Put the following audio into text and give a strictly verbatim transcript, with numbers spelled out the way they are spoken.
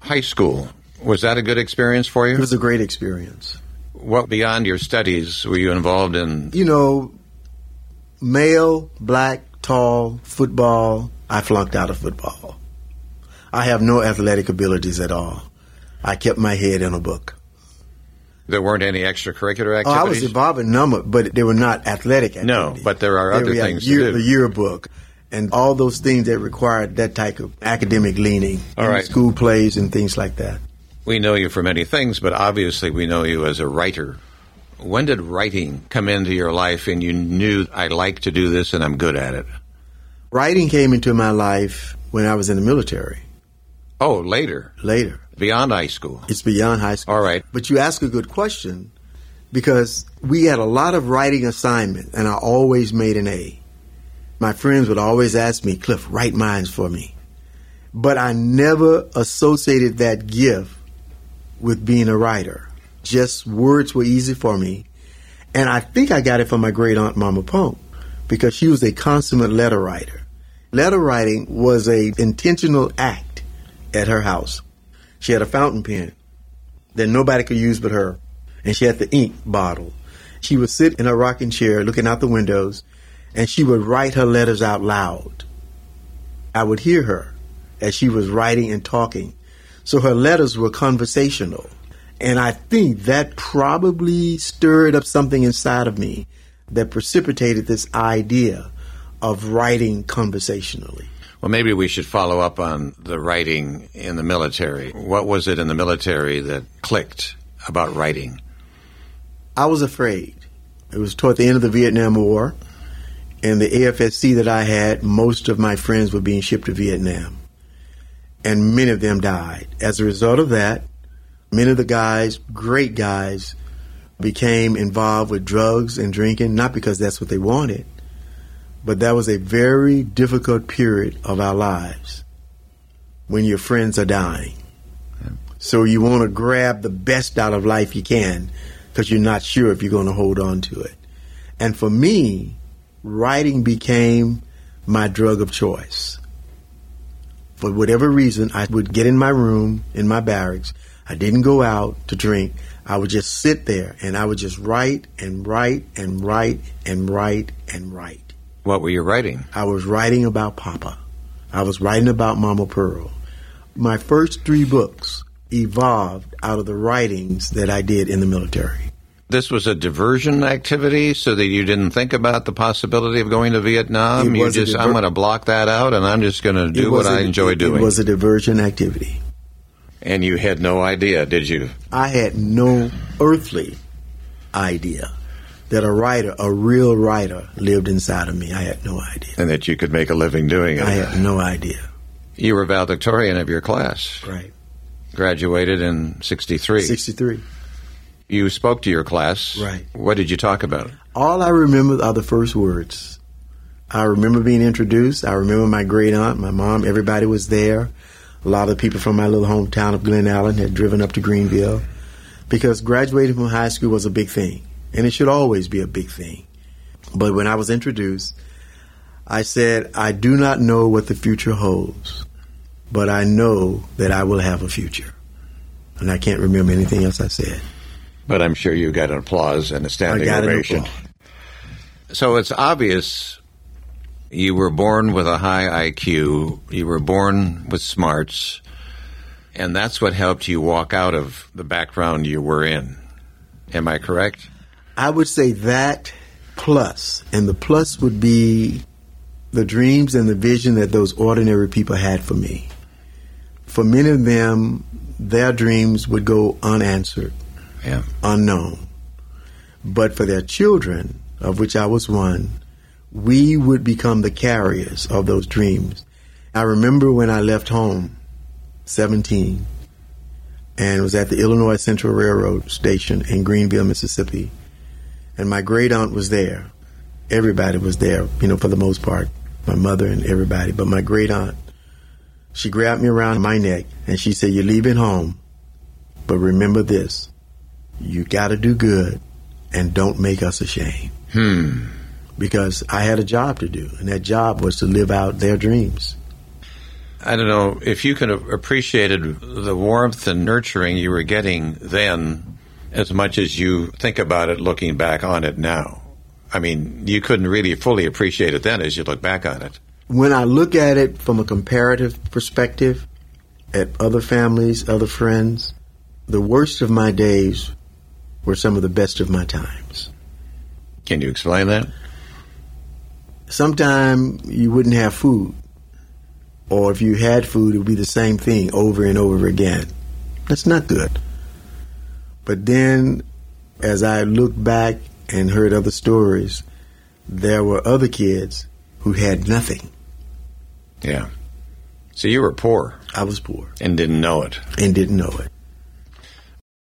High school, was that a good experience for you? It was a great experience. What beyond your studies were you involved in? You know, male, black, tall, football. I flunked out of football. I have no athletic abilities at all. I kept my head in a book. There weren't any extracurricular activities? Oh, I was involved in a number, but they were not athletic activities. No, but there are other there things year, to do. The yearbook and all those things that required that type of academic leaning. All right. School plays and things like that. We know you for many things, but obviously we know you as a writer. When did writing come into your life and you knew, I like to do this and I'm good at it? Writing came into my life when I was in the military. Oh, later? Later. Beyond high school? It's beyond high school. All right. But you ask a good question because we had a lot of writing assignments and I always made an A. My friends would always ask me, Cliff, write mines for me. But I never associated that gift with being a writer. Just words were easy for me. And I think I got it from my great aunt, Mama Punk, because she was a consummate letter writer. Letter writing was a intentional act at her house. She had a fountain pen that nobody could use but her. And she had the ink bottle. She would sit in her rocking chair looking out the windows, and she would write her letters out loud. I would hear her as she was writing and talking. So her letters were conversational. And I think that probably stirred up something inside of me that precipitated this idea of writing conversationally. Well, maybe we should follow up on the writing in the military. What was it in the military that clicked about writing? I was afraid. It was toward the end of the Vietnam War. And the A F S C that I had, most of my friends were being shipped to Vietnam. And many of them died. As a result of that, many of the guys, great guys, became involved with drugs and drinking, not because that's what they wanted, but that was a very difficult period of our lives when your friends are dying. So you want to grab the best out of life you can because you're not sure if you're going to hold on to it. And for me, writing became my drug of choice. For whatever reason, I would get in my room, in my barracks. I didn't go out to drink. I would just sit there, and I would just write and write and write and write and write. What were you writing? I was writing about Papa. I was writing about Mama Pearl. My first three books evolved out of the writings that I did in the military. This was a diversion activity so that you didn't think about the possibility of going to Vietnam? You just, diver- I'm going to block that out and I'm just going to do what a, I enjoy it, doing. It was a diversion activity. And you had no idea, did you? I had no earthly idea that a writer, a real writer, lived inside of me. I had no idea. And that you could make a living doing it. I had no idea. You were valedictorian of your class. Right. Graduated in sixty-three. sixty-three. You spoke to your class. Right. What did you talk about? All I remember are the first words. I remember being introduced. I remember my great aunt, my mom, everybody was there. A lot of people from my little hometown of Glen Allen had driven up to Greenville because graduating from high school was a big thing, and it should always be a big thing. But when I was introduced, I said, I do not know what the future holds, but I know that I will have a future. And I can't remember anything else I said. But I'm sure you got an applause and a standing I got ovation. An applause. So it's obvious you were born with a high I Q, you were born with smarts, and that's what helped you walk out of the background you were in. Am I correct? I would say that plus, and the plus would be the dreams and the vision that those ordinary people had for me. For many of them, their dreams would go unanswered. Yeah. Unknown. But for their children, of which I was one, we would become the carriers of those dreams. I remember when I left home, seventeen, and was at the Illinois Central Railroad station in Greenville, Mississippi, and my great aunt was there. Everybody was there, you know, for the most part, my mother and everybody, but my great aunt, she grabbed me around my neck and she said, you're leaving home, but remember this. You got to do good and don't make us ashamed. Hmm. Because I had a job to do, and that job was to live out their dreams. I don't know if you could have appreciated the warmth and nurturing you were getting then as much as you think about it looking back on it now. I mean, you couldn't really fully appreciate it then as you look back on it. When I look at it from a comparative perspective, at other families, other friends, the worst of my days were some of the best of my times. Can you explain that? Sometime you wouldn't have food. Or if you had food, it would be the same thing over and over again. That's not good. But then, as I looked back and heard other stories, there were other kids who had nothing. Yeah. So you were poor. I was poor. And didn't know it. And didn't know it.